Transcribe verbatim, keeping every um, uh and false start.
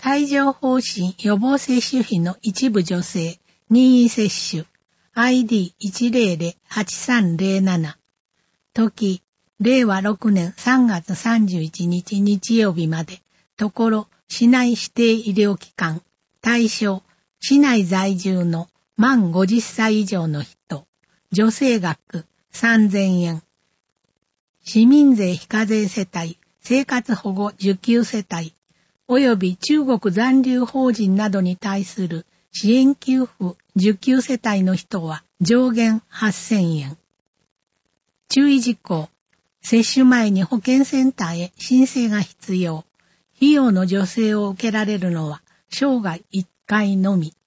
帯状疱疹予防接種費の一部助成、任意接種、アイディーいちまるまるはちさんゼロなな。時、れいわろくねんさんがつさんじゅういちにち日曜日まで、ところ、市内指定医療機関、対象、市内在住の満ごじゅっさい以上の人、助成額さんぜんえん。市民税非課税世帯、生活保護受給世帯、及び中国残留邦人などに対する支援給付受給世帯の人は上限はっせんえん。注意事項。接種前に保健センターへ申請が必要。費用の助成を受けられるのは生涯いっかいのみ。